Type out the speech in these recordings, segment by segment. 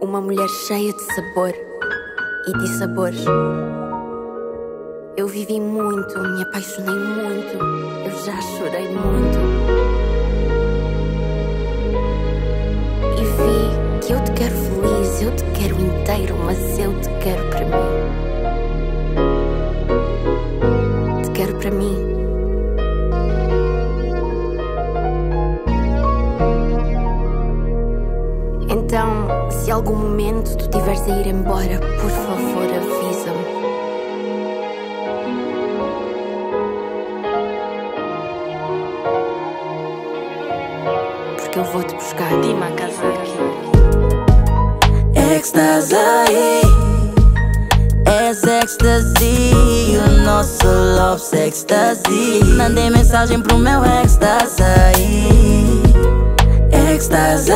Uma mulher cheia de sabor e de sabores. Eu vivi muito, me apaixonei muito, eu já chorei muito. E vi que eu te quero feliz, eu te quero inteiro, mas eu te quero para mim. Te quero para mim. Então, se algum momento tu tiveres a ir embora, por favor avisa-me. Porque eu vou-te buscar. Dima Kazaki. Ecstasy, és ecstasy, o nosso love's ecstasy. Mandei mensagem pro meu ecstasy. Ecstasy,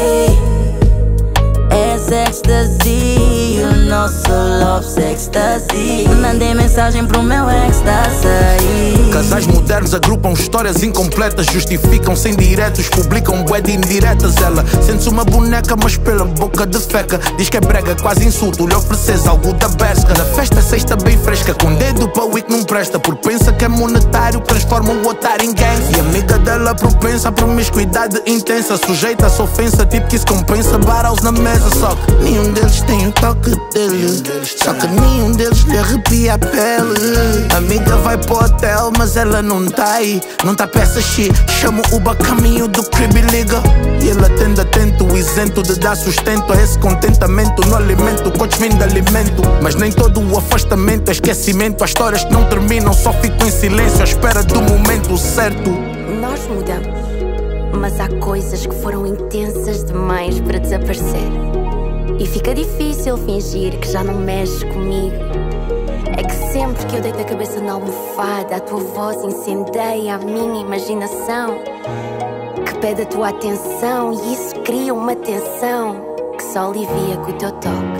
és ecstasy, o nosso love's ecstasy. Mandei mensagem pro meu ecstasy. Casais modernos agrupam histórias incompletas, justificam sem diretos, publicam bué de indiretas. Ela sente-se uma boneca, mas pela boca de feca diz que é brega, quase insulto, lhe ofereces algo da berska. Na festa sexta bem fresca, com dedo para o que não presta, porque pensa que é monetário, transforma o otário em gang. E amiga dela propensa a promiscuidade intensa, sujeita-se ofensa, tipo que isso compensa, barals na mesa. Só que nenhum deles tem o toque dele, só que nenhum deles lhe arrepia a pele. Amiga vai pro hotel, mas ela não tá aí, não tá peça X. Chama o Uber caminho do crib e liga. E ele atende atento, isento de dar sustento a esse contentamento. No alimento, coach vem de alimento. Mas nem todo o afastamento é esquecimento. Há histórias que não terminam, só ficam em silêncio à espera do momento certo. Nós mudamos, mas há coisas que foram intensas demais para desaparecer. E fica difícil fingir que já não mexes comigo. É que sempre que eu deito a cabeça na almofada, a tua voz incendeia a minha imaginação, que pede a tua atenção, e isso cria uma tensão que só alivia com o teu toque.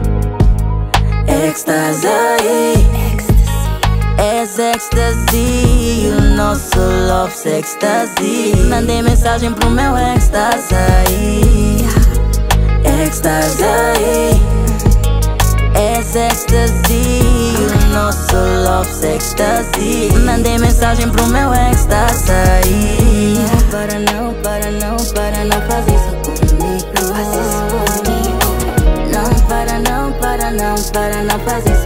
Ecstasy, és ecstasy, o nosso love's ecstasy. Mandei mensagem pro meu ecstasy. Ecstasy, és ecstasy, o nosso love's ecstasy. Mandei mensagem pro meu ecstasy. Não para não, para não, para não faz isso comigo. Faz isso comigo. Não para não, para não, para não faz isso.